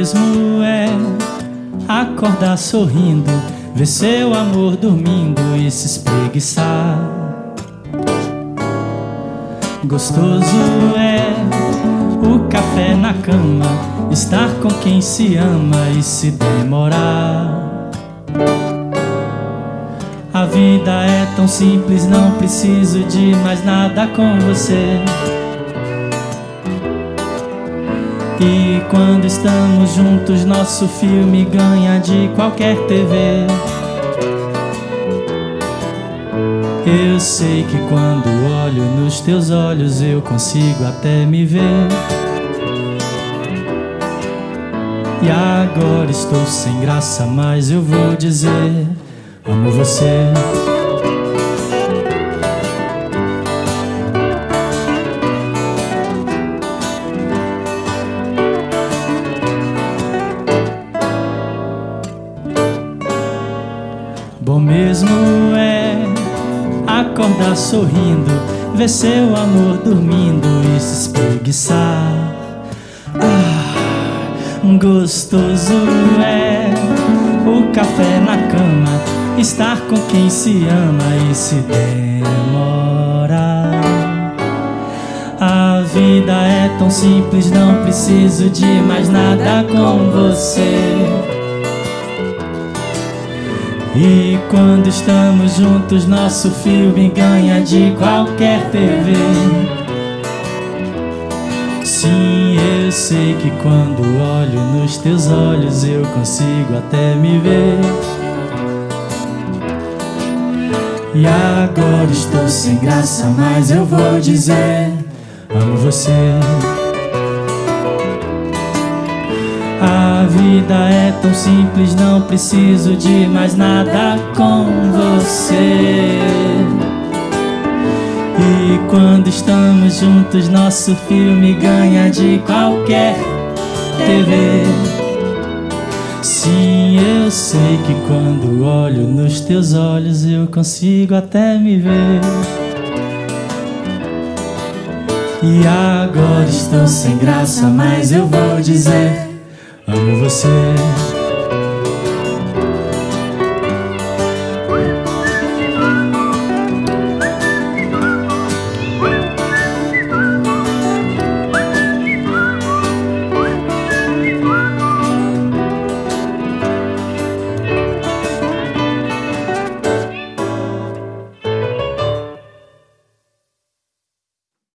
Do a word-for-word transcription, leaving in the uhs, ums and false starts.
mesmo é acordar sorrindo, ver seu amor dormindo e se espreguiçar. Gostoso é o café na cama, estar com quem se ama e se demorar. A vida é tão simples, não preciso de mais nada com você. E quando estamos juntos, nosso filme ganha de qualquer T V. Eu sei que quando olho nos teus olhos, eu consigo até me ver. E agora estou sem graça, mas eu vou dizer: amo você. Bom mesmo é acordar sorrindo, ver seu amor dormindo e se espreguiçar. Ah, gostoso é o café na cama, estar com quem se ama e se demora. A vida é tão simples, não preciso de mais nada com você. E quando estamos juntos, nosso filme ganha de qualquer T V. Sim, eu sei que quando olho nos teus olhos, eu consigo até me ver. E agora estou sem graça, mas eu vou dizer: amo você. A vida é tão simples, não preciso de mais nada com você. E quando estamos juntos, nosso filme ganha de qualquer T V. Sim, eu sei que quando olho nos teus olhos, eu consigo até me ver. E agora estou sem graça, mas eu vou dizer: amo você.